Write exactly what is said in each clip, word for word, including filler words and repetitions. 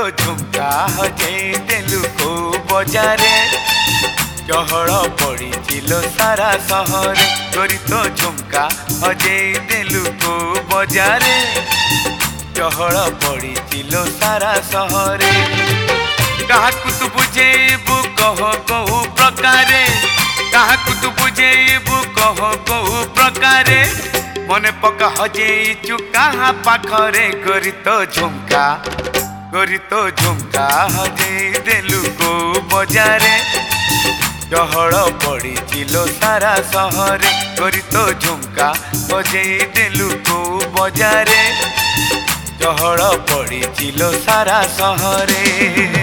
झुमका हजेई देलु को बजारे चहल पड़ी चिलो सारा सहरे तोरी तो झुमका हजेई देलु को बजारे चहल पड़ी चिलो सारा सहरे काहाकु तू बुझेबु कह कहू प्रकारे काहाकु तू बुझेबु कह कहू प्रकारे मने पका हजेइचु कहाँ पाखरे गोरी तो झुमका गोरी तो झुमका हजेई देलु को बजारे चहल पड़ी चिलो सारा सहरे गोरी तो झुमका हजेई देलु को बजारे चहल पड़ी चिलो सारा सहरे।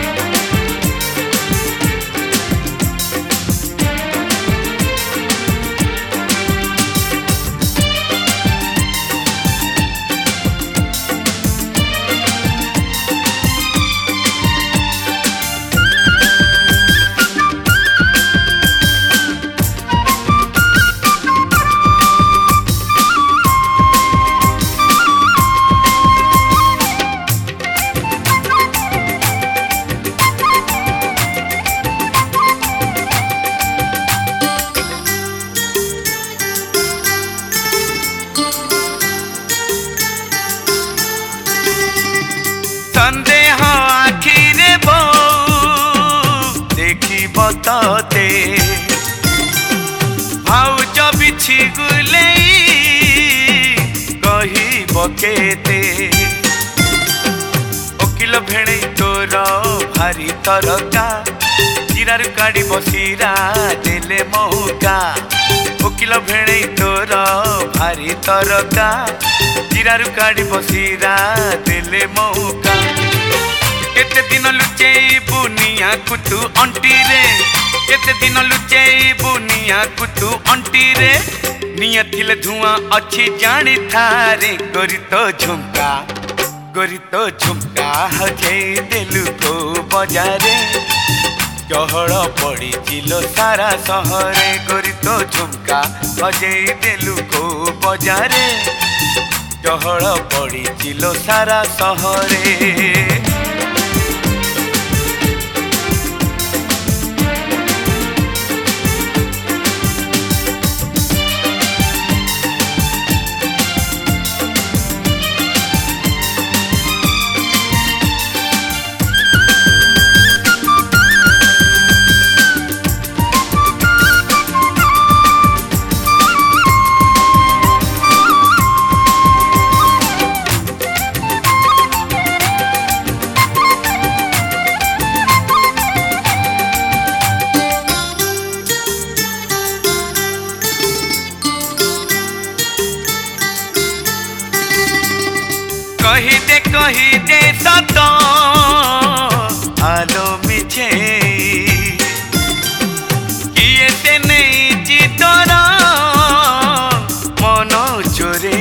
संदेह आखिरे बो देखी बतते भाउज बिछि गुले कही बकेते ओकिल भेणे तोर भारी तरका चिरार काढ़ी बसीरा देले मौका ओकिल भेणे तोर भारी तरका चिरार काढ़ी बसीरा देले मौका केते दिन लुचेई बुनिया कुतु अंटी रे केते दिन लुचेई बुनिया कुतु अंटी रे निया थिले धुआं अच्छी जानी थारे गोरी तो झुमका गोरी तो झुमका हजेई देलु को बजारे चहल पड़ी चिलो सारा सहरे गोरी तो झुमका हजेई देलु को बजारे चहल पड़ी चिलो सारा सहरे। कही दे कही दे सत आलो मिछे किए से नहीं चितर मन चोरे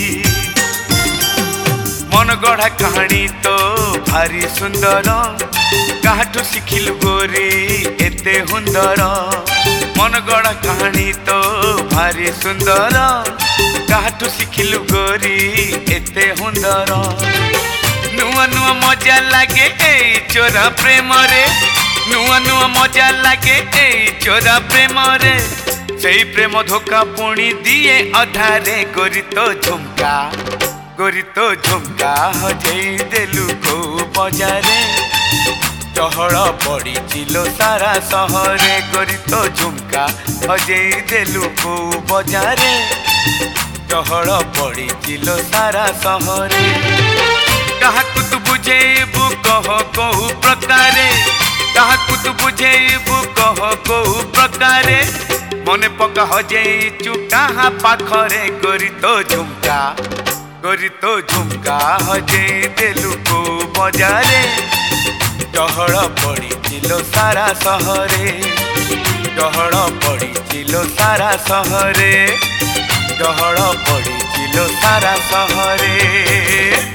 मन गढ़ा कहानी तो भारी सुंदर काठू शिखिलु गोरी एते हुंदर मन गढ़ा कहानी तो भारी सुंदर काठू शिखिलु गोरी एते हुंदर नुआ नुआ मजा लागे ए चोरा प्रेम रे नुआ नुआ मजा लागे ए चोरा प्रेम रे सेई प्रेम धोखा पुणी दिए अधारे गोरी तो झुमका गोरी तो झुमका हजेई देलु को बजारे चहल पड़ी चिलो सारा सहरे गोरी तो झुमका हजेई देलु को बजारे चहल पड़ी चिलो सारा सहरे काहाकु तू बुझेबु कह कहू प्रकारे काहाकु तू बुझेबु कह कहू प्रकारे मने पका हजेइचु कहाँ पाखरे गोरी तो झुमका गोरी तो झुमका हजेई देलु को बजारे चहल पड़ी चिलो सारा सहरे चहल पड़ी चिलो सारा सहरे चहल पड़ी चिलो सारा सहरे।